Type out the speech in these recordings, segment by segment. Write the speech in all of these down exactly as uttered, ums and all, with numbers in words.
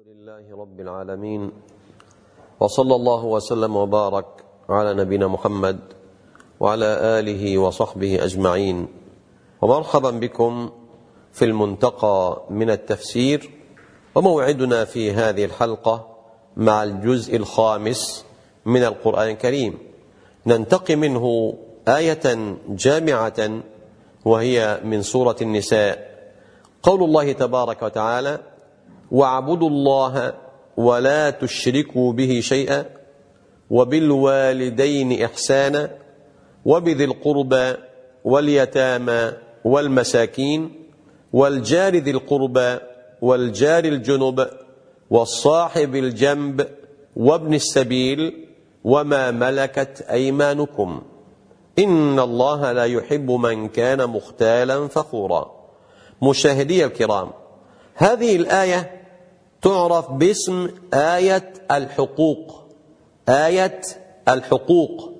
لله رب العالمين، وصلى الله وسلم وبارك على نبينا محمد وعلى آله وصحبه أجمعين. ومرحبا بكم في المنتقى من التفسير، وموعدنا في هذه الحلقة مع الجزء الخامس من القرآن الكريم، ننتقي منه آية جامعة وهي من سورة النساء، قول الله تبارك وتعالى: واعبدوا الله ولا تشركوا به شيئا وبالوالدين إحسانا وبذي القربى واليتامى والمساكين والجار ذي القربى والجار الجنب والصاحب الجنب وابن السبيل وما ملكت أيمانكم إن الله لا يحب من كان مختالا فخورا. مشاهدي الكرام، هذه الآية تعرف باسم آية الحقوق. آية الحقوق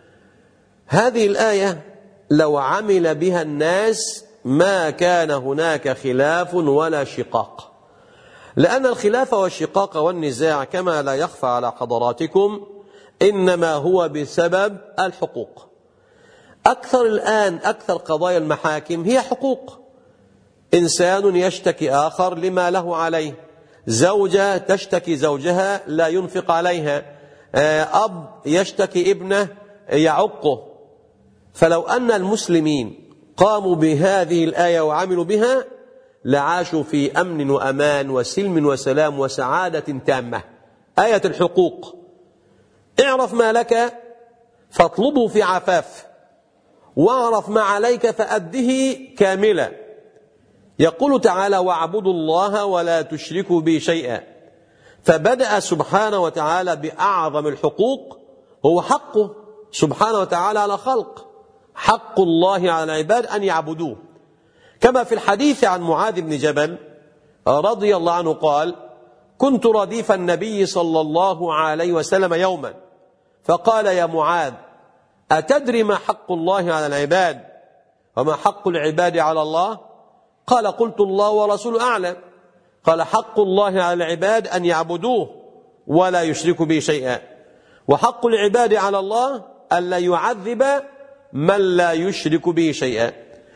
هذه الآية لو عمل بها الناس ما كان هناك خلاف ولا شقاق، لأن الخلاف والشقاق والنزاع كما لا يخفى على حضراتكم إنما هو بسبب الحقوق. أكثر الآن أكثر قضايا المحاكم هي حقوق. إنسان يشتكي آخر لما له عليه، زوجة تشتكي زوجها لا ينفق عليها، أب يشتكي ابنه يعقه. فلو أن المسلمين قاموا بهذه الآية وعملوا بها لعاشوا في أمن وأمان وسلم وسلام وسعادة تامة. آية الحقوق: اعرف ما لك فاطلبه في عفاف، واعرف ما عليك فأده كاملا. يقول تعالى: واعبدوا الله ولا تشركوا به شيئا، فبدأ سبحانه وتعالى بأعظم الحقوق، هو حقه سبحانه وتعالى على خلق، حق الله على العباد أن يعبدوه، كما في الحديث عن معاذ بن جبل رضي الله عنه قال: كنت رديف النبي صلى الله عليه وسلم يوما فقال: يا معاذ، أتدري ما حق الله على العباد وما حق العباد على الله؟ قال: قلت الله ورسوله أعلم. قال: حق الله على العباد أن يعبدوه ولا يشركوا به شيئا، وحق العباد على الله ألا يعذب من لا يشرك به شيئا.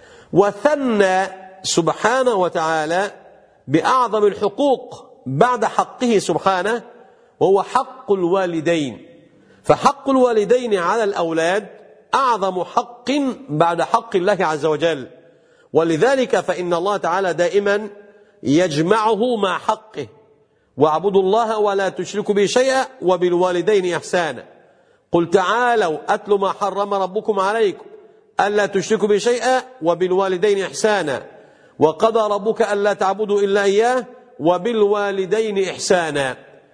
وثنى سبحانه وتعالى بأعظم الحقوق بعد حقه سبحانه، وهو حق الوالدين. فحق الوالدين على الأولاد أعظم حق بعد حق الله عز وجل، ولذلك فإن الله تعالى دائما يجمعه مع حقه: واعبدوا الله ولا تشركوا به شيئا وبالوالدين إحسانا. قل تعالوا أتل ما حرم ربكم عليكم ألا تشركوا به شيئا وبالوالدين إحسانا وقضى ربك ألا تعبدوا إلا إياه وبالوالدين إحسانا.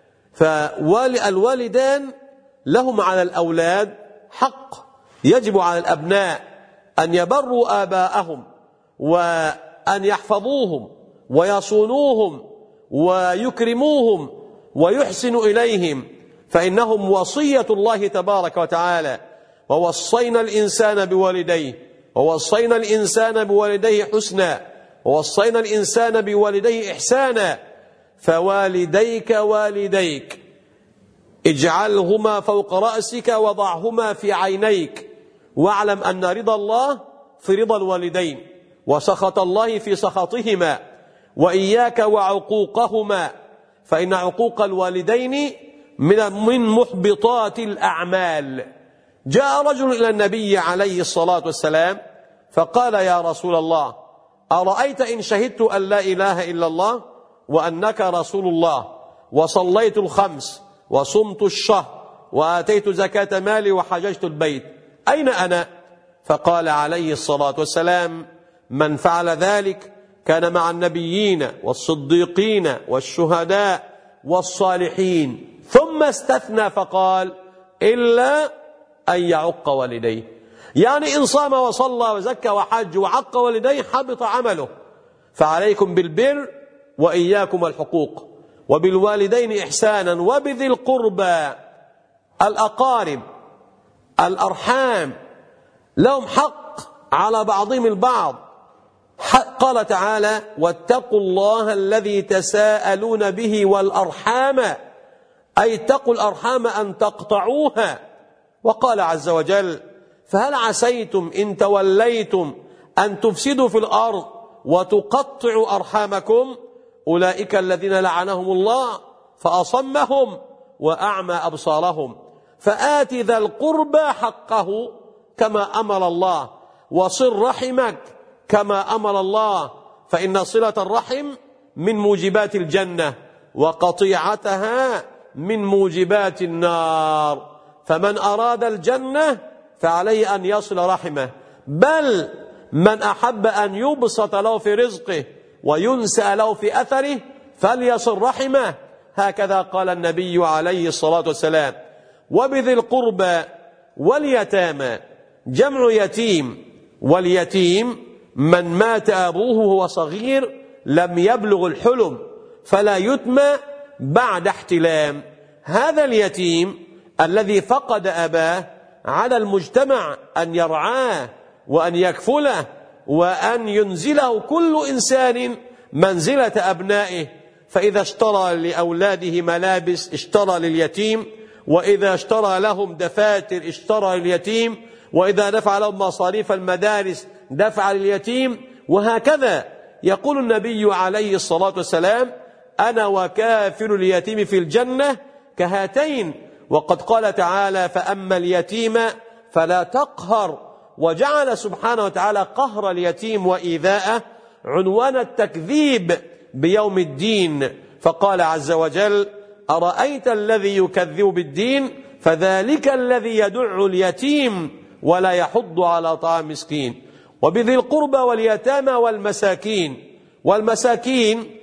فالوالدان لهم على الأولاد حق، يجب على الأبناء أن يبروا آباءهم وأن يحفظوهم ويصونوهم ويكرموهم ويحسنوا إليهم، فإنهم وصية الله تبارك وتعالى: ووصينا الإنسان بوالديه ووصينا الإنسان بوالديه حسنا ووصينا الإنسان بوالديه إحسانا فوالديك والديك اجعلهما فوق رأسك وضعهما في عينيك واعلم أن رضا الله في رضا الوالدين وسخط الله في سخطهما وإياك وعقوقهما فإن عقوق الوالدين من محبطات الأعمال. جاء رجل إلى النبي عليه الصلاة والسلام فقال: يا رسول الله، أرأيت إن شهدت أن لا إله إلا الله وأنك رسول الله وصليت الخمس وصمت الشهر وآتيت زكاة مالي وحججت البيت، أين أنا؟ فقال عليه الصلاة والسلام: من فعل ذلك كان مع النبيين والصديقين والشهداء والصالحين، ثم استثنى فقال: إلا أن يعق والديه. يعني إن صام وصلى وزكى وحج وعق والديه حبط عمله. فعليكم بالبر وإياكم الحقوق، وبالوالدين إحسانا وبذي القربى، الأقارب الأرحام لهم حق على بعضهم البعض، قال تعالى: واتقوا الله الذي تساءلون به والأرحام، أي اتقوا الأرحام أن تقطعوها. وقال عز وجل: فهل عسيتم إن توليتم أن تفسدوا في الأرض وتقطعوا أرحامكم؟ أولئك الذين لعنهم الله فأصمهم وأعمى أبصارهم. فآت ذا القربى حقه كما أمر الله، وصل رحمك كما أمر الله، فإن صلة الرحم من موجبات الجنة، وقطيعتها من موجبات النار. فمن أراد الجنة فعليه أن يصل رحمه، بل من أحب أن يبسط له في رزقه وينسأ له في أثره فليصل رحمه. هكذا قال النبي عليه الصلاة والسلام. وبذي القربى واليتامى، جمع يتيم، واليتيم من مات أبوه وهو صغير لم يبلغ الحلم فلا يتمى بعد احتلام. هذا اليتيم الذي فقد أباه على المجتمع أن يرعاه وأن يكفله وأن ينزله كل إنسان منزلة أبنائه. فإذا اشترى لأولاده ملابس اشترى لليتيم، وإذا اشترى لهم دفاتر اشترى لليتيم، وإذا دفع لهم مصاريف المدارس دفع لليتيم، وهكذا. يقول النبي عليه الصلاة والسلام: أنا وكافل اليتيم في الجنة كهاتين. وقد قال تعالى: فأما اليتيم فلا تقهر. وجعل سبحانه وتعالى قهر اليتيم وإيذاءه عنوان التكذيب بيوم الدين، فقال عز وجل: أرأيت الذي يكذب بالدين فذلك الذي يدع اليتيم ولا يحض على طعام مسكين. وبذي القربى واليتامى والمساكين، والمساكين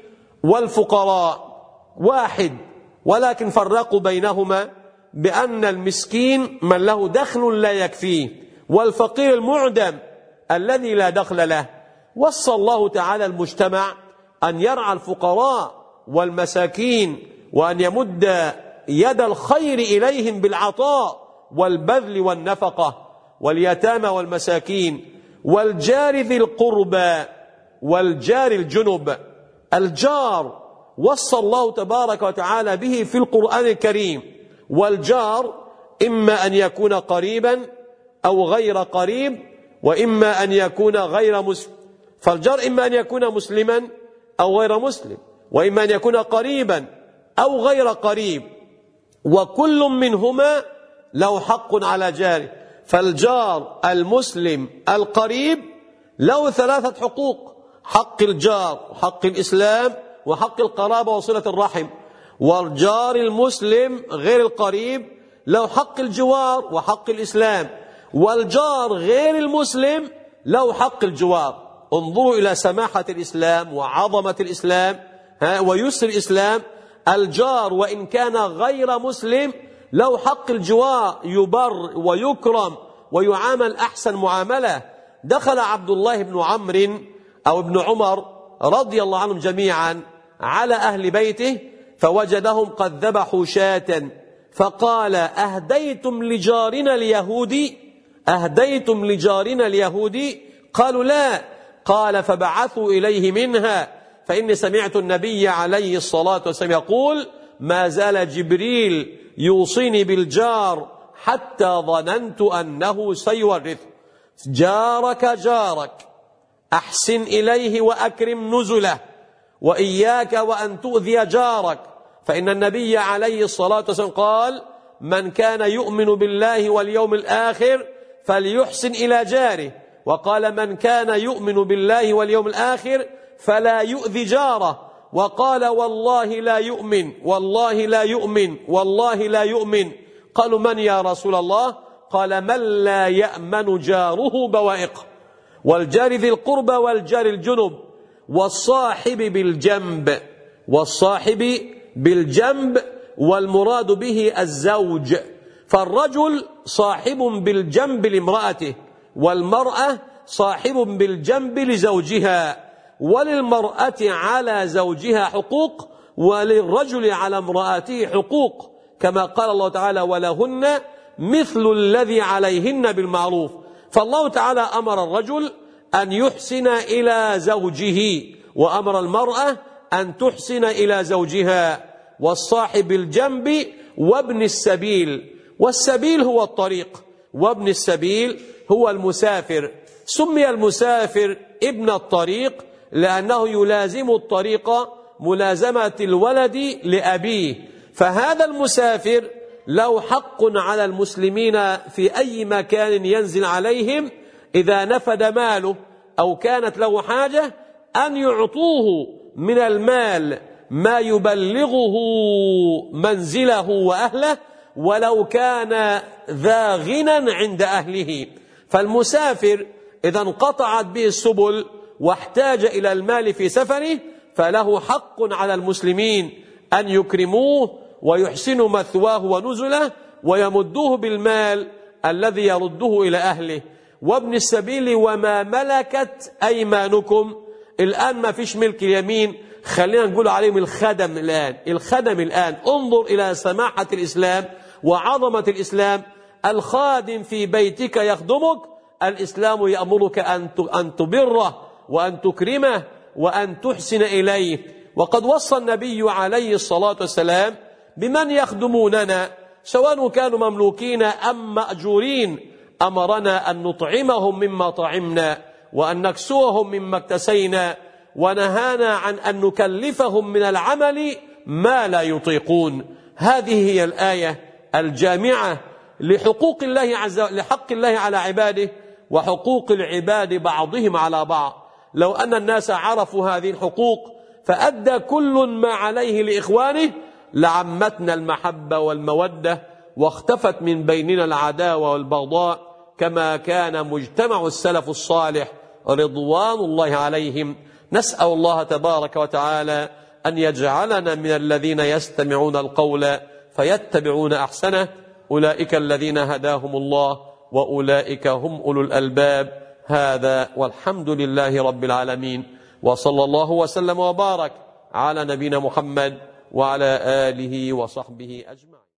والفقراء واحد، ولكن فرقوا بينهما بأن المسكين من له دخل لا يكفيه، والفقير المعدم الذي لا دخل له. وصى الله تعالى المجتمع أن يرعى الفقراء والمساكين، وأن يمد يد الخير إليهم بالعطاء والبذل والنفقة. واليتامى والمساكين والجار ذي القربى والجار الجنب. الجار وصى الله تبارك وتعالى به في القرآن الكريم، والجار إما أن يكون قريبا أو غير قريب، وإما أن يكون غير مسلم. فالجار إما أن يكون مسلما أو غير مسلم، وإما أن يكون قريبا أو غير قريب، وكل منهما له حق على جاره. فالجار المسلم القريب له ثلاثة حقوق: حق الجار وحق الإسلام وحق القرابة وصلة الرحم. والجار المسلم غير القريب له حق الجوار وحق الإسلام، والجار غير المسلم له حق الجوار. انظروا إلى سماحة الإسلام وعظمة الإسلام ويسر الإسلام. الجار وإن كان غير مسلم له حق الجوار، يبر ويكرم ويعامل أحسن معاملة. دخل عبد الله بن عمرو أو ابن عمر رضي الله عنهم جميعا على أهل بيته فوجدهم قد ذبحوا شاة، فقال: أهديتم لجارنا اليهودي؟ أهديتم لجارنا اليهودي؟ قالوا: لا. قال: فبعثوا إليه منها، فإني سمعت النبي عليه الصلاة والسلام يقول: ما زال جبريل يوصيني بالجار حتى ظننت أنه سيورث. جارك جارك، أحسن إليه وأكرم نزله، وإياك وأن تؤذي جارك، فإن النبي عليه الصلاة والسلام قال: من كان يؤمن بالله واليوم الآخر فليحسن إلى جاره. وقال: من كان يؤمن بالله واليوم الآخر فلا يؤذي جاره. وقال: والله لا يؤمن، والله لا يؤمن، والله لا يؤمن. قالوا: من يا رسول الله؟ قال: من لا يأمن جاره بوائقه. والجار ذي القربى والجار الجنب والصاحب بالجنب. والصاحب بالجنب والمراد به الزوج، فالرجل صاحب بالجنب لامرأته، والمرأة صاحب بالجنب لزوجها. وللمرأة على زوجها حقوق، وللرجل على امرأته حقوق، كما قال الله تعالى: ولهن مثل الذي عليهن بالمعروف. فالله تعالى أمر الرجل أن يحسن إلى زوجه، وأمر المرأة أن تحسن إلى زوجها، والصاحب الجنب وابن السبيل. والسبيل هو الطريق، وابن السبيل هو المسافر. سمي المسافر ابن الطريق لأنه يلازم الطريق ملازمة الولد لأبيه. فهذا المسافر له حق على المسلمين في أي مكان ينزل عليهم إذا نفد ماله أو كانت له حاجة أن يعطوه من المال ما يبلغه منزله وأهله، ولو كان ذا غنى عند أهله. فالمسافر إذا انقطعت به السبل واحتاج إلى المال في سفره فله حق على المسلمين أن يكرموه ويحسنوا مثواه ونزله ويمدوه بالمال الذي يرده إلى أهله. وابن السبيل وما ملكت أيمانكم. الآن ما فيش ملك اليمين، خلينا نقول عليهم الخدم الآن. الخدم الآن انظر إلى سماحة الإسلام وعظمة الإسلام. الخادم في بيتك يخدمك، الإسلام يأمرك أن تبره وأن تكرمه وأن تحسن إليه. وقد وصى النبي عليه الصلاة والسلام بمن يخدموننا سواء كانوا مملوكين أم مأجورين. أمرنا أن نطعمهم مما طعمنا وأن نكسوهم مما اكتسينا، ونهانا عن أن نكلفهم من العمل ما لا يطيقون. هذه هي الآية الجامعة لحقوق الله عز لحق الله على عباده وحقوق العباد بعضهم على بعض. لو أن الناس عرفوا هذه الحقوق فأدى كل ما عليه لإخوانه لعمتنا المحبة والمودة واختفت من بيننا العداوة والبغضاء، كما كان مجتمع السلف الصالح رضوان الله عليهم. نسأل الله تبارك وتعالى أن يجعلنا من الذين يستمعون القول فيتبعون أحسنه. أولئك الذين هداهم الله وأولئك هم أولو الألباب. هذا والحمد لله رب العالمين، وصلى الله وسلم وبارك على نبينا محمد وعلى آله وصحبه أجمعين.